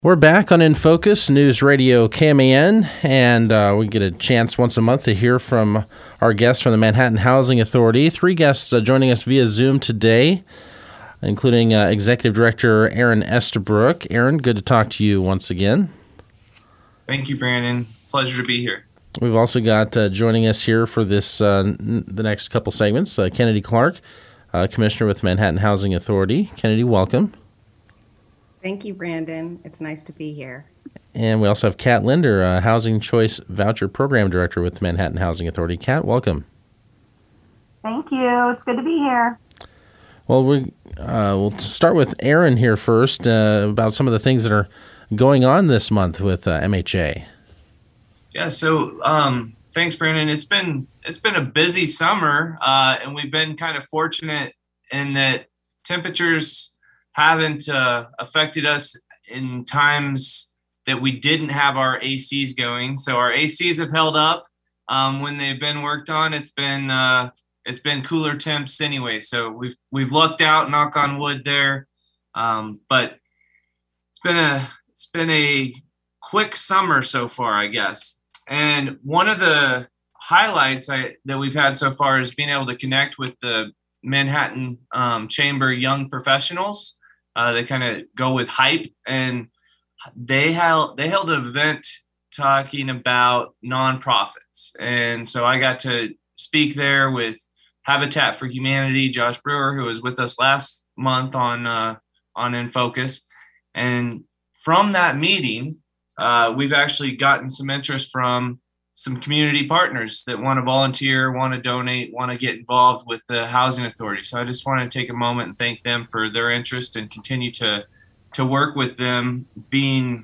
We're back on In Focus, News Radio KMAN, and we get a chance once a month to hear from our guests from the Manhattan Housing Authority. Three guests joining us via Zoom today, including Executive Director Aaron Estabrook. Aaron, good to talk to you once again. Thank you, Brandon. Pleasure to be here. We've also got joining us here for this the next couple segments, Kennedy Clark, Commissioner with Manhattan Housing Authority. Kennedy, welcome. Thank you, Brandon. It's nice to be here. And we also have Kat Linder, Housing Choice Voucher Program Director with Manhattan Housing Authority. Kat, welcome. Thank you. It's good to be here. Well, we'll start with Aaron here first about some of the things that are going on this month with MHA. Yeah, so thanks, Brandon. It's been a busy summer, and we've been kind of fortunate in that temperatures haven't affected us in times that we didn't have our ACs going. So our ACs have held up when they've been worked on. It's been cooler temps anyway. So we've lucked out, knock on wood there. But it's been a quick summer so far, I guess. And one of the highlights that we've had so far is being able to connect with the Manhattan Chamber Young Professionals. They kind of go with hype, and they held an event talking about nonprofits. And so I got to speak there with Habitat for Humanity, Josh Brewer, who was with us last month on In Focus. And from that meeting, we've actually gotten some interest from some community partners that want to volunteer, want to donate, want to get involved with the Housing Authority. So I just want to take a moment and thank them for their interest and continue to work with them, being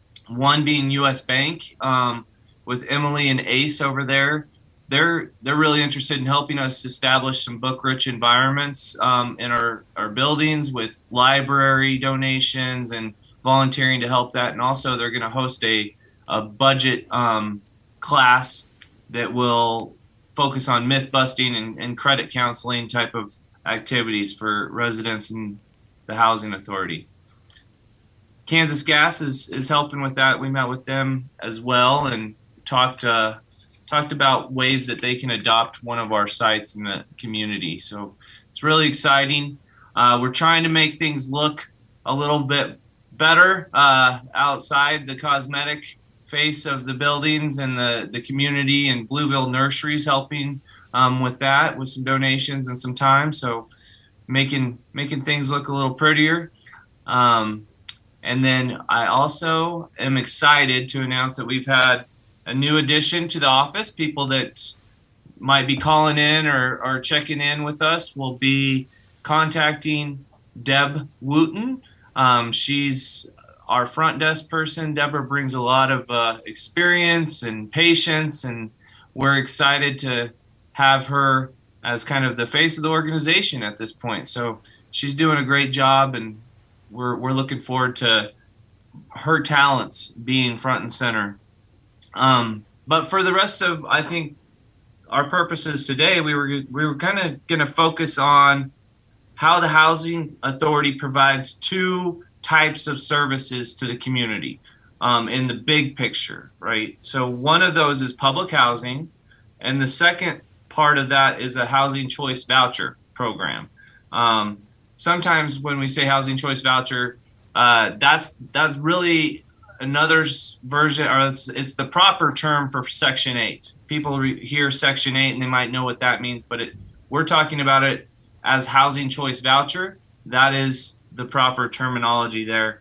US Bank, with Emily and Ace over there. They're really interested in helping us establish some book-rich environments in our buildings with library donations and volunteering to help that. And also they're going to host a budget class that will focus on myth busting and credit counseling type of activities for residents in the Housing Authority. Kansas Gas is helping with that. We met with them as well and talked about ways that they can adopt one of our sites in the community. So it's really exciting. We're trying to make things look a little bit better outside the cosmetic face of the buildings and the community, and Blueville Nurseries helping with that, with some donations and some time. So making things look a little prettier. And then I also am excited to announce that we've had a new addition to the office. People that might be calling in or checking in with us will be contacting Deb Wooten. She's our front desk person. Deborah brings a lot of experience and patience, and we're excited to have her as kind of the face of the organization at this point. So she's doing a great job, and we're looking forward to her talents being front and center. But for the rest of, I think, our purposes today, we were kind of going to focus on how the Housing Authority provides two types of services to the community in the big picture, right? So one of those is public housing, and the second part of that is a housing choice voucher program. Sometimes when we say housing choice voucher, that's really another version, or it's the proper term for Section 8. People hear Section 8 and they might know what that means, but we're talking about it as housing choice voucher. That is the proper terminology there.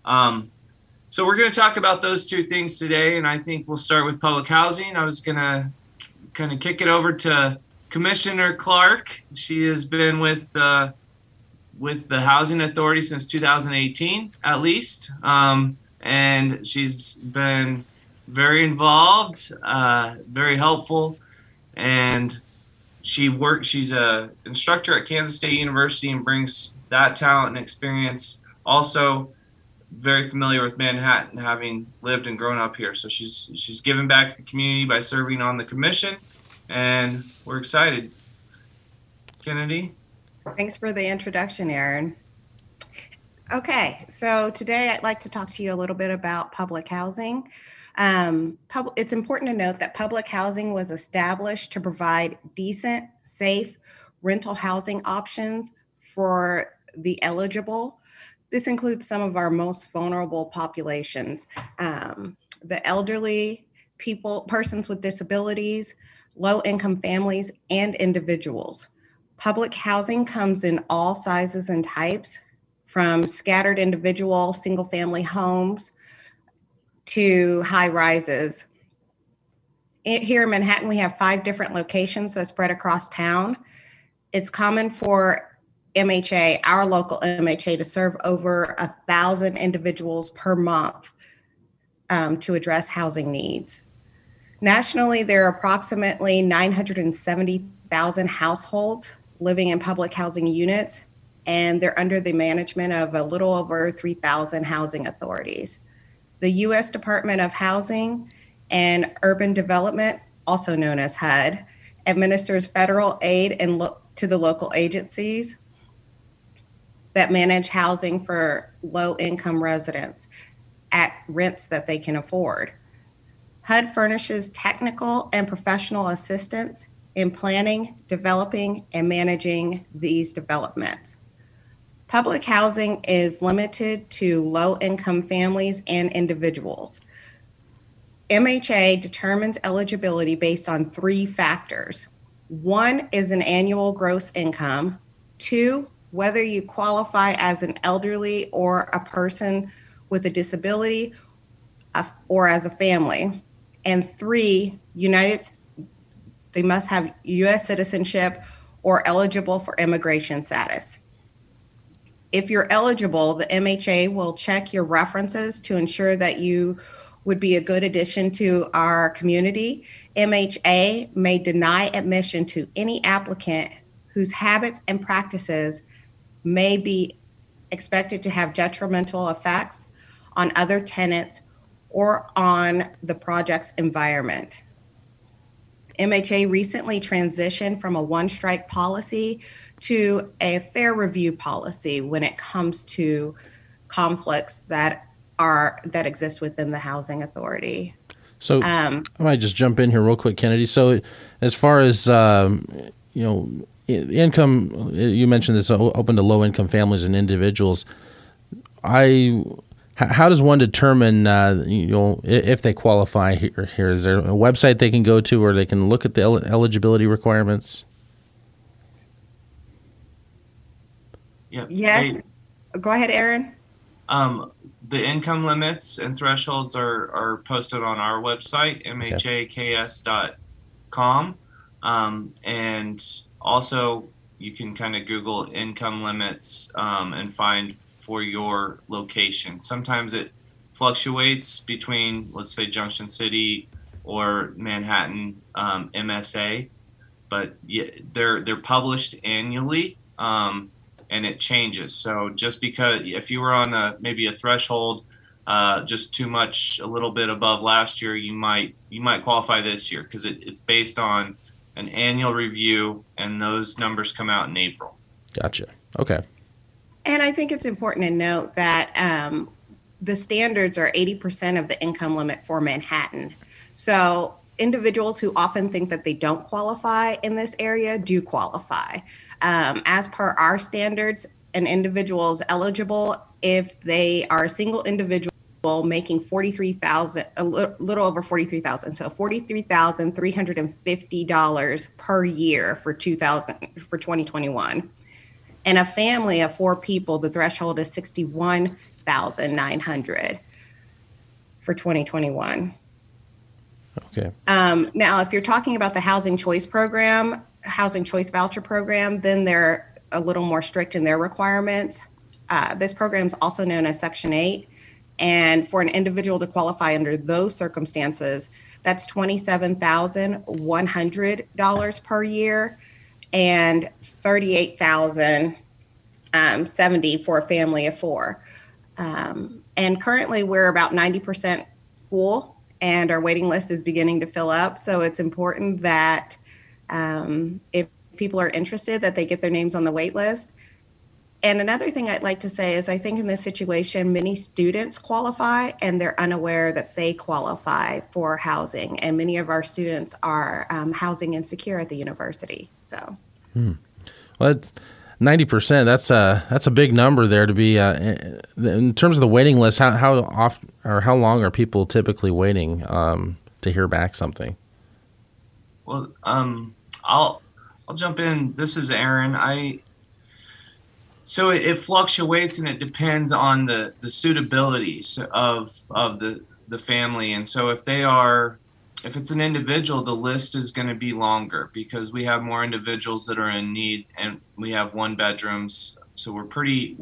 So we're going to talk about those two things today, and I think we'll start with public housing. I was going to kind of kick it over to Commissioner Clark. She has been with the Housing Authority since 2018, at least, and she's been very involved, very helpful, and she's a instructor at Kansas State University and brings that talent and experience. Also very familiar with Manhattan, having lived and grown up here. So she's given back to the community by serving on the commission, and we're excited. Kennedy? Thanks for the introduction, Aaron. Okay, so today I'd like to talk to you a little bit about public housing. It's important to note that public housing was established to provide decent, safe rental housing options for the eligible. This includes some of our most vulnerable populations, the elderly, persons with disabilities, low-income families, and individuals. Public housing comes in all sizes and types, from scattered individual single-family homes to high rises. Here in Manhattan, we have 5 different locations that spread across town. It's common for MHA, our local MHA, to serve over 1,000 individuals per month to address housing needs. Nationally, there are approximately 970,000 households living in public housing units, and they're under the management of a little over 3,000 housing authorities. The U.S. Department of Housing and Urban Development, also known as HUD, administers federal aid to the local agencies that manage housing for low-income residents at rents that they can afford. HUD furnishes technical and professional assistance in planning, developing, and managing these developments. Public housing is limited to low-income families and individuals. MHA determines eligibility based on 3 factors. 1 is an annual gross income. 2, whether you qualify as an elderly or a person with a disability or as a family. And 3, they must have U.S. citizenship or eligible for immigration status. If you're eligible, the MHA will check your references to ensure that you would be a good addition to our community. MHA may deny admission to any applicant whose habits and practices may be expected to have detrimental effects on other tenants or on the project's environment. MHA recently transitioned from a one-strike policy to a fair review policy when it comes to conflicts that exist within the housing authority. So I might just jump in here real quick, Kennedy. So as far as income, you mentioned it's open to low-income families and individuals. How does one determine, if they qualify here? Is there a website they can go to where they can look at the eligibility requirements? Yeah. Yes. Go ahead, Aaron. The income limits and thresholds are posted on our website, mhaks.com. And also you can kind of Google income limits and find for your location. Sometimes it fluctuates between, let's say, Junction City or Manhattan MSA, but they're published annually, and it changes. So just because if you were on maybe a threshold just too much, a little bit above last year, you might qualify this year, because it's based on an annual review, and those numbers come out in April. Gotcha. Okay. And I think it's important to note that the standards are 80% of the income limit for Manhattan. So individuals who often think that they don't qualify in this area do qualify. As per our standards, an individual is eligible if they are a single individual making $43,000, a little over $43,000, so $43,350 per year for 2021. And a family of 4 people, the threshold is $61,900 for 2021. Okay. Now, if you're talking about the Housing Choice Program, Housing Choice Voucher Program, then they're a little more strict in their requirements. This program is also known as Section 8. And for an individual to qualify under those circumstances, that's $27,100 per year and $38,070 for a family of 4. And currently we're about 90% full, and our waiting list is beginning to fill up. So it's important that if people are interested, that they get their names on the wait list. And another thing I'd like to say is I think in this situation, many students qualify and they're unaware that they qualify for housing. And many of our students are housing insecure at the university. So, well, that's 90%. That's a big number there to be. In terms of the waiting list, how often or how long are people typically waiting to hear back something? Well, I'll jump in. This is Aaron. So it fluctuates and it depends on the suitability of the family. And so if it's an individual, the list is going to be longer because we have more individuals that are in need, and we have 1-bedrooms. So we're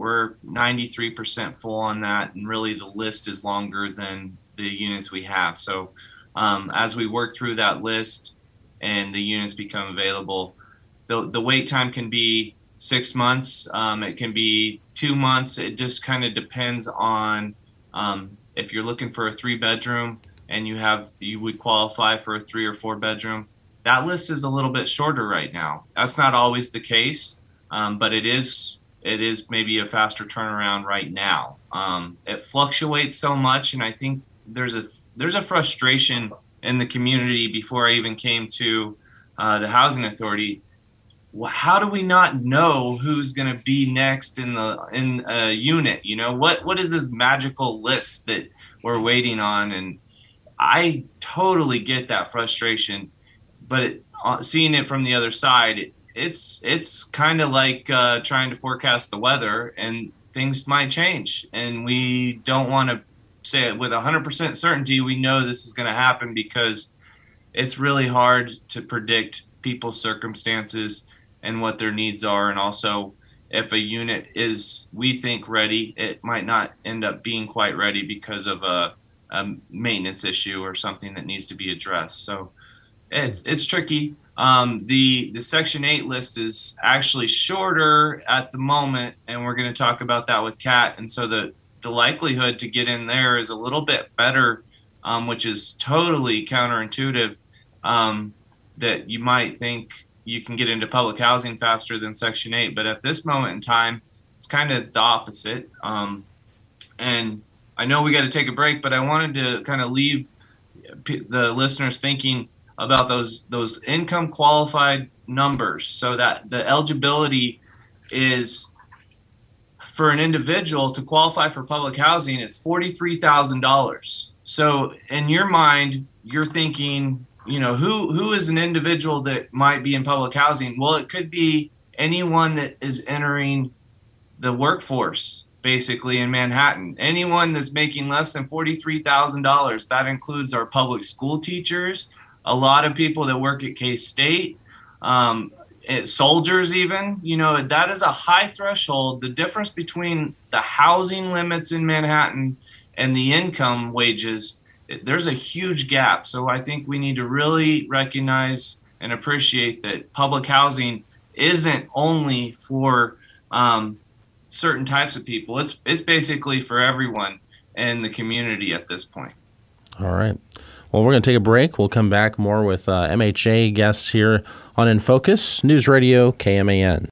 93% full on that. And really the list is longer than the units we have. So as we work through that list and the units become available, the wait time can be 6 months. It can be 2 months. It just kind of depends on if you're looking for a 3-bedroom and you would qualify for a 3 or 4-bedroom. That list is a little bit shorter right now. That's not always the case, but it is maybe a faster turnaround right now. It fluctuates so much, and I think there's a frustration in the community before I even came to the Housing Authority. Well, how do we not know who's going to be next in a unit? You know, what is this magical list that we're waiting on? And I totally get that frustration, but seeing it from the other side, it's kind of like trying to forecast the weather, and things might change, and we don't want to say it with 100% certainty. We know this is going to happen because it's really hard to predict people's circumstances and what their needs are. And also, if a unit is, we think, ready, it might not end up being quite ready because of a maintenance issue or something that needs to be addressed. So it's tricky. The Section 8 list is actually shorter at the moment, and we're going to talk about that with Kat. And so the likelihood to get in there is a little bit better, which is totally counterintuitive, that you might think you can get into public housing faster than Section 8. But at this moment in time, it's kind of the opposite. And I know we got to take a break, but I wanted to kind of leave the listeners thinking about those income qualified numbers, so that the eligibility is for an individual to qualify for public housing, it's $43,000. So in your mind, you're thinking, you know, who is an individual that might be in public housing? Well, it could be anyone that is entering the workforce, basically, in Manhattan. Anyone that's making less than $43,000. That includes our public school teachers, a lot of people that work at K-State, soldiers even. You know, that is a high threshold. The difference between the housing limits in Manhattan and the income wages, there's a huge gap. So I think we need to really recognize and appreciate that public housing isn't only for certain types of people. It's basically for everyone in the community at this point. All right. Well, we're going to take a break. We'll come back more with MHA guests here on In Focus, News Radio KMAN.